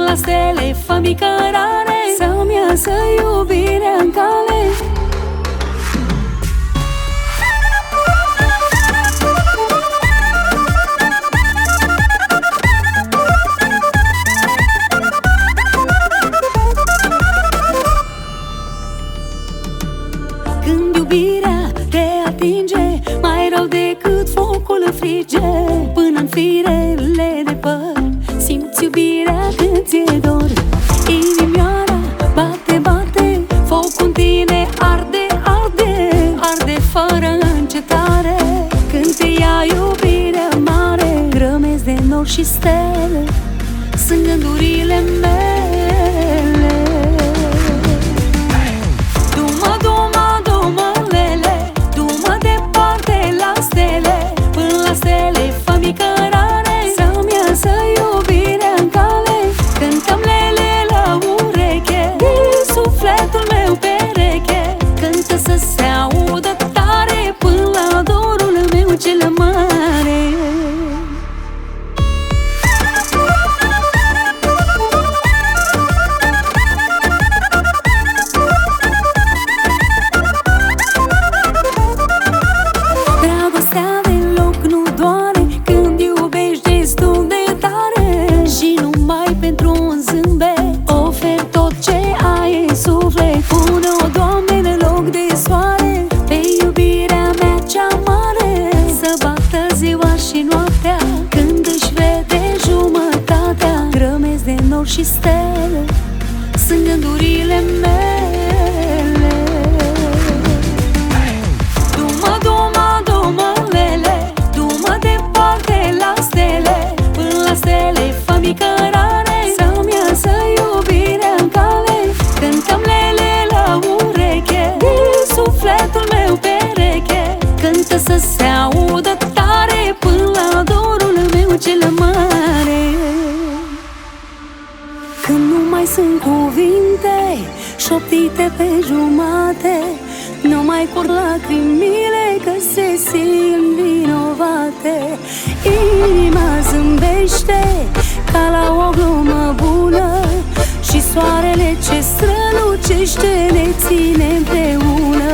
la stele, fă-mi cărare, să-mi iasă iubirea în cale. Când iubirea te atinge, mai rău decât focul frige, până-n firele de păr simți iubirea când ți-e dor. Inimioara bate, bate, focul în tine arde, arde, arde fără încetare. Când te ia iubirea mare, grămezi de nori și stele sunt gândurile mele. Du-mă, du-mă, du-mă, lele, du-mă departe la stele, până la stele, fă-mi cărare, să-mi iasă iubirea în cale. Cântăm lele la ureche, din sufletul meu pereche, cântă să se audă tare, până la dorul meu cel mare. Dragostea deloc nu doare când iubești destul de tare, și numai pentru un zâmbet oferi tot ce ai în suflet. Pune-o, Doamne, în loc de soare pe iubirea mea cea mare, să bată ziua și noaptea când își vede jumătatea. Grămezi de nori și stele sunt gândurile mele. Du-mă, du-mă, du-mă, lele, du-mă departe la stele, până la stele, fă-mi cărare, să-mi iasă iubirea în cale. Cântăm lele la ureche, din sufletul meu pereche, cântă să se audă tare, până la dorul meu cel mare. Când nu mai sunt cuvinte șoptite pe jumate, nu mai curg lacrimile că se simt vinovate. Inima zâmbește ca la o glumă bună, și soarele ce strălucește ne ține împreună.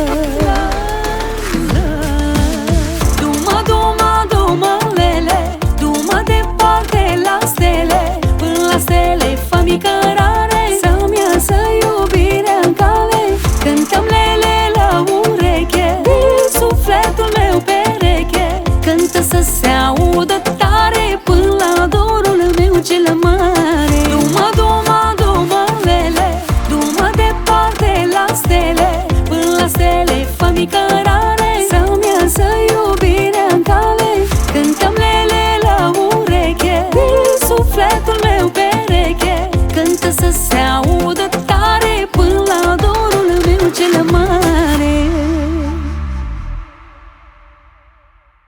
Du-mă, du-mă, du-mă, lele, du-mă departe la stele, până la stele, fă-mi cărare, să-mi iasă iubirea în cale. Cântăm lele la ureche, din sufletul meu pereche, cântă să se audă tare, până la dorul meu cel mare. Du-mă, du-mă, du-mă, lele, du-mă departe la stele, până la stele, fă-mi cărare, să-mi iasă iubirea în cale. Cântăm lele la ureche, din sufletul meu pereche, cântă să se audă tare, până la dorul meu cel mare.